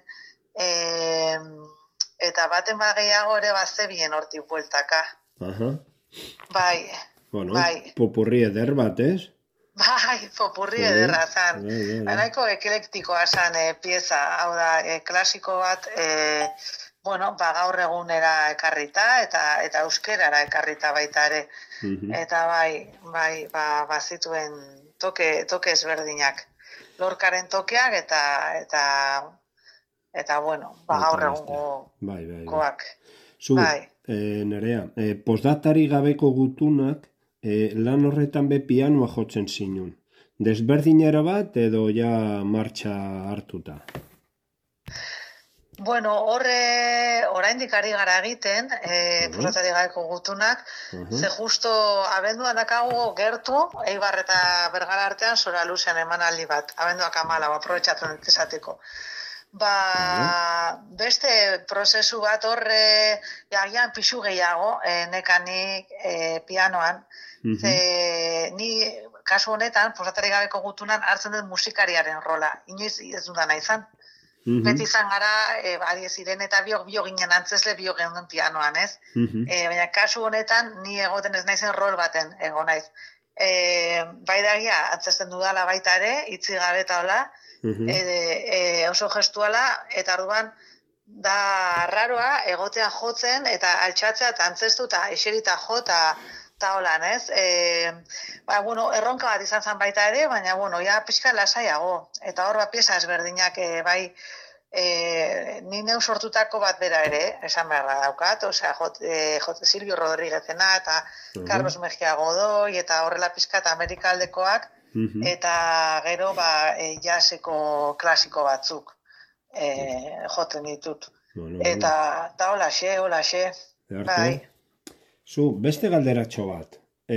eta baten gehiago ere bazebien hortik bueltaka. Bai. Bueno, popurri eder bat, ez? Bai, popurri ederra zan. Nahiko eklektikoa zan pieza, hau da, klasiko bat, gaur egunera ekarrita, eta euskerara ekarrita baita ere. Eta bai, bazituen toke ezberdinak. Lorcaren tokeak eta bueno, gaur egungoak. Zu, Nerea, postdatari gabeko gutunak, lan horretan be pianoa jotzen zinun. Desberdinera bat edo ja martxa hartuta? Bueno, oraindik ari gara egiten, posatari gabeko gutunak, ze justo abenduan dakago gertu, Eibar eta Bergara artean zora luzean emanaldi bat, abenduak 14, aprobetxatu esateko. Beste prozesu bat jagian pixu gehiago, nekanik pianoan, ze ni kasu honetan, posatari gabeko gutunan hartzen dut musikariaren rola, inoiz ez dudana izan. Beti izan gara, ari ziren eta biok ginen antzesle biok geundun pianoan, ez? Baina kasu honetan, ni egoten ez naizen rol baten ego naiz. Bai dagia, antzesten dudala baita ere, itzi gabe eta hola, oso gestuala, eta orduan da raroa, egotea jotzen, eta altxatzea, eta antzestu, eta eserita jo, eta holan, ez? Erronka bat izan zen baita ere, baina, ja pixka lasaiago. Eta hor pieza ezberdinak, bai, ni neu sortutako bat bera ere, esan beharra daukat, osea, jote Silvio Rodríguezena, eta Carlos Mejia Godoy, eta horrela pixka eta Amerika aldekoak, eta gero, jazzeko klasiko batzuk joten ditut. Eta holaxe, bai. Zu, beste galderatxo bat.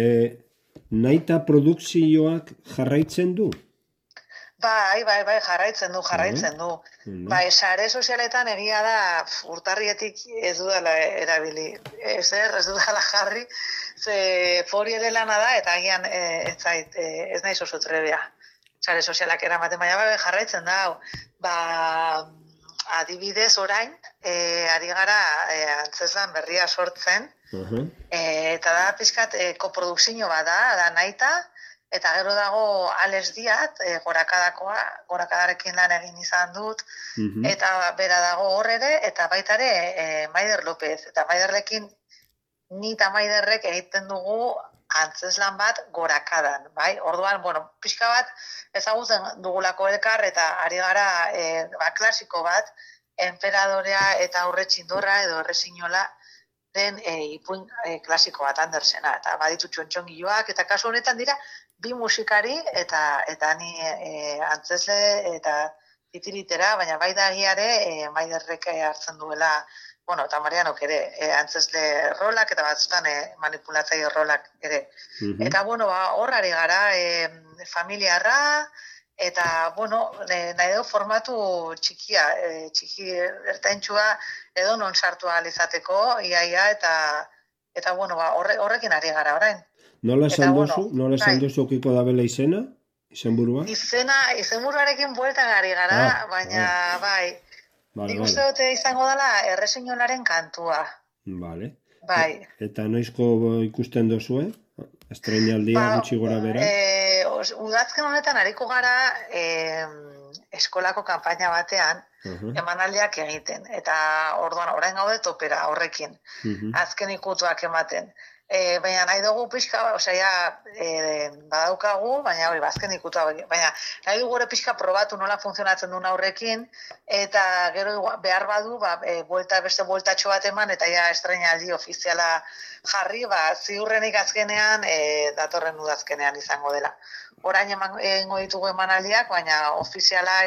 Naita produkzioak jarraitzen du? Bai, jarraitzen du. Bai, sare sozialetan egia da urtarrietik ez dudala erabili. Ez dudala jarri, ze fori ere lana da, eta agian ez naiz oso trebea. Sare sozialak eramaten, baina jarraitzen da. Adibidez orain, ari gara antzeslan berria sortzen, eta da pixkat koprodukzio bat da naita, eta gero dago Alex Díaz, gorakadarekin lan egin izan dut, eta bera dago hor ere, eta baita ere Maider López, eta Maiderrekin ni eta Maiderrek egiten dugu antzeslan bat gorakadan, bai? Orduan, pixka bat ezagutzen dugulako elkar eta ari gara klasiko bat, Enperadorea eta Aurretxindorra edo Errezinola den ipuin klasiko bat Andersena, eta baditu txontxongiloak, eta kasu honetan dira bi musikari eta ni antzesle eta titiritera, baina bai da egiare Maiderrek hartzen duela, eta Marianok ere antzesle rolak eta batzutan manipulatzaile rolak ere. Eta, hor ari gara familiarra, eta, nahi dugu formatu txikia, txiki ertaintxua edo non sartu ahal izateko, iaia, eta horrekin ari gara orain. Nola esan duzu okiko dabela izena? Izenburua? Izenburuarekin bueltan ari gara, baina bai. Nik uste dute izango dela Errezinolaren kantua. Bale. Bai. Eta noizko ikusten duzue? Estreinaldia gutxi gora bera? Udazken honetan hariko gara eskolako kanpaina batean emanaldiak egiten. Eta orduan orain gaude topera horrekin. Azken ikutuak ematen. Baina nahi dugu pixka, badaukagu, baina hori, azken ikutua, baina nahi dugu ere pixka probatu nola funtzionatzen duen aurrekin, eta gero behar badu, beste bueltatxo bat eman, eta ja estreinaldi ofiziala jarri, ziurrenik azkenean, datorren udazkenean izango dela. Orain egingo ditugu emanaldiak, baina ofiziala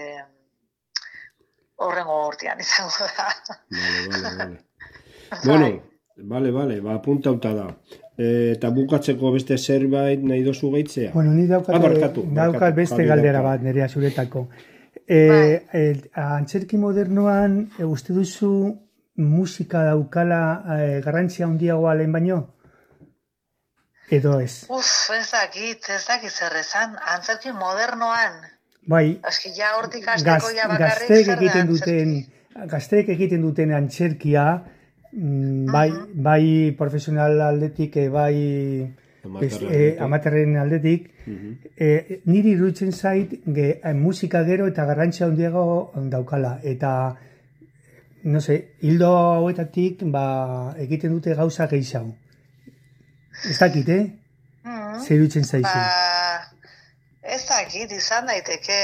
horrengo urtean izango da. Vale. Bale, apuntauta da. Eta bukatzeko beste zerbait nahi dozu gaitzea? Ni daukat beste galdera bat nerea zuretako. Antzerki modernoan, uste duzu musika daukala garrantzia handiagoa lehen baino? Edo ez? Ez dakit zer esan. Antzerki modernoan? Bai, Eski ja hortik azteko ja bakarrik zer da antzerki. Gazteek egiten duten antzerkia, bai profesional aldetik, bai amaterren aldetik, niri iruditzen zait musika gero eta garrantzia handiago daukala. Eta, hildo hauetatik egiten dute gauza gehiago. Ez dakit, zer iruditzen zaizu? Ez dakit, izan daiteke.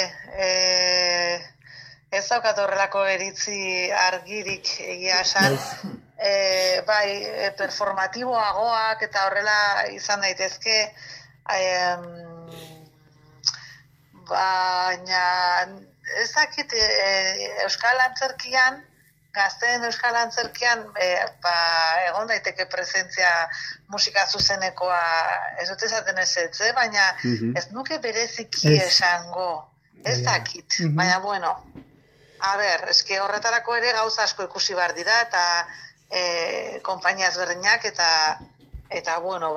Ez daukat horrelako eritzi argirik egia esan. Performatiboagoak eta horrela izan daitezke, baina ez dakit Euskal Antzerkian, gazteen Euskal Antzerkian, egon daiteke presentzia musika zuzenekoa, ez dut esaten ez, baina ez nuke bereziki esango, ez dakit, baina bueno, a ber, eske horretarako ere gauza asko ikusi behar dira, eta konpainia ezberdinak, eta bueno,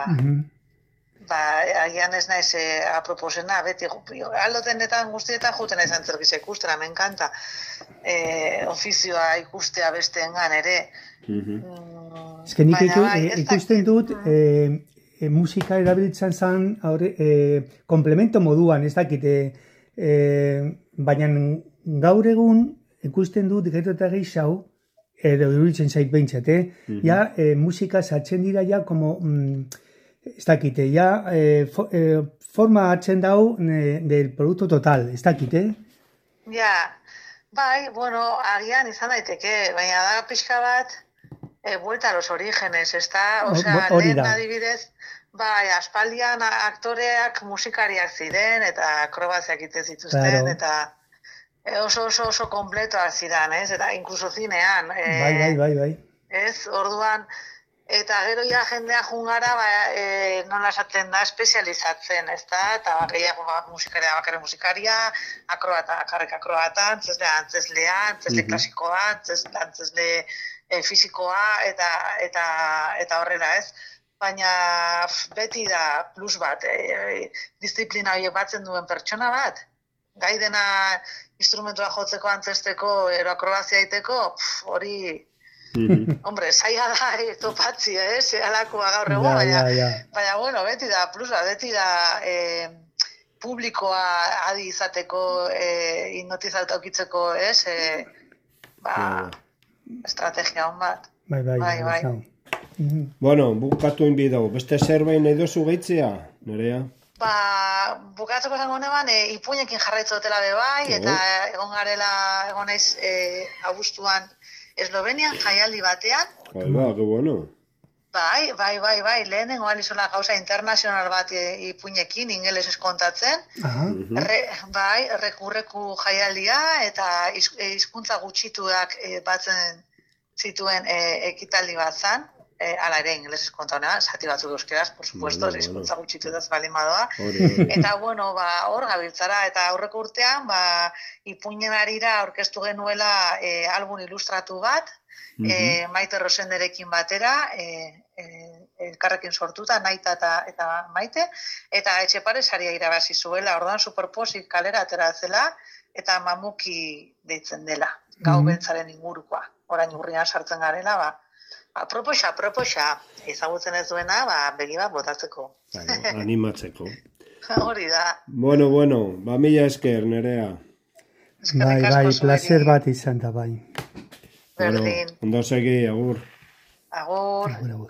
agian ez naiz aproposena, beti, aldotenetan guztietan juten naiz antzerkia ikustera, me encanta. Ofizioa ikustea besteengan ere. Ez nik ikusten dut, musika erabiltzen zen komplemento moduan, ez dakit, baina gaur egun ikusten dut gero eta gehiago, edo iruditzen zait behintzat, ja, musika sartzen dira ja, como, ez dakite, ja, forma hartzen dau del producto total, ez dakite? Ja, bai, bueno, agian izan daiteke, baina da pixka bat, vuelta a los orígenes, ez da? Osea, lehen adibidez, bai, aspaldian aktoreak musikariak ziren, eta akrobaziak egiten zituzten, eta oso kompletoak ziren, ez? Eta inkluso zinean. Bai. Ez, orduan, eta gero ja jendea jungara, nola esaten da, espezializatzen, ez da? Eta gehiago musikaria, bakarrik musikaria, akrobata, antzesle klasikoa, antzesle fisikoa, eta horrela, ez? Baina beti da plus bat, disiplina horiek batzen duen pertsona bat, gai dena instrumentua jotzeko, antzesteko, akrobazia egiteko, hori, hombre, zaila da topatzi, alakoa gaur egun, baina, bueno, beti da plus bat, beti da publikoa adi izateko, hipnotizatuta ukitzeko, estrategia hon bat. Bai. Bueno, bukatu inbidau, beste zerbait nahi dozu gehitzea, Nerea? Bukatzeko zango neban, ipuinekin jarraitzotela bai, eta egon naiz abuztuan Eslovenian jaialdi batean. Hala, que bueno. Bai, lehenengo alizola gauza internazional bat ipuinekin, ingelesez kontatzen. Bai, rekurreku jaialdia, eta hizkuntza gutxituak batzen zituen ekitaldi bat zan. Ala ere, ingelesez kontauna, zati batzuk euskeraz, por supuesto, hizkuntza gutxitu edaz balin badoa. Eta, bueno, hor gabiltzara, eta aurreko urtean, ipuinen arira aurkeztu genuela album ilustratu bat, Maite Rosenderekin batera, elkarrekin sortuta, Naita eta Maite, eta Etxepare saria irabazi zuela, orduan superposik kalera ateratzela, eta Mamuki deitzen dela, gau bentzaren ingurukoa. Orain urrian sartzen garela, Aproposa, ezagutzen ez duena, begi bat botatzeko. Animatzeko. Hori da. Bueno, mila esker, Nerea. Bai, placer bat izan da, bai. Berdin. Ondo segi, agur. Agur.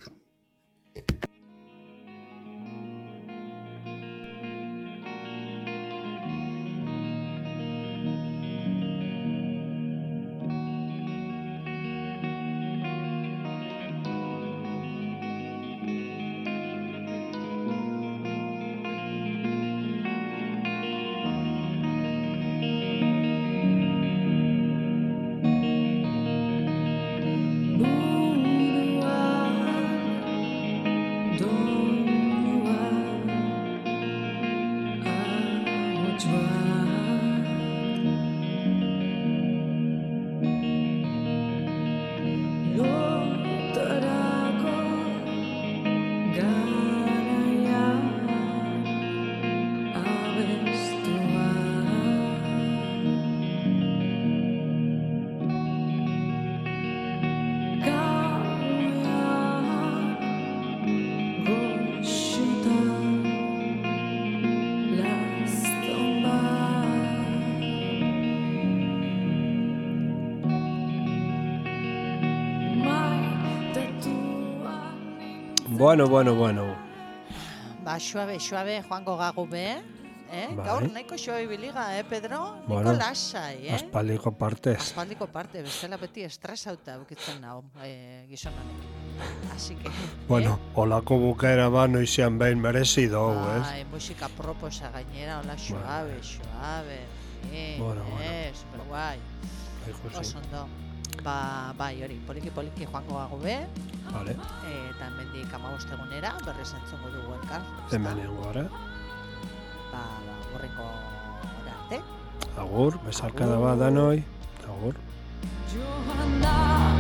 Bueno. Suave, joango gagu be, Gaur nahiko xoa ibiliga, Pedro? Niko lasai, Aspaldiko partez. Aspaldiko parte, bestela beti estresauta bukitzen nago gizonan. Así que... Bueno, olako bukaera ba noizean behin merezi dugu, ez? Musika proposa gainera, hola suave. Bueno. Superguai. Oso ondo. Bai, hori, poliki joango gagu be. Vale. Eta hemendik 15 egunera berriz entzungo dugu elkar. Hemenengo gara. Hurrengo arte. Agur, besarkada bat danoi. Agur. Johanna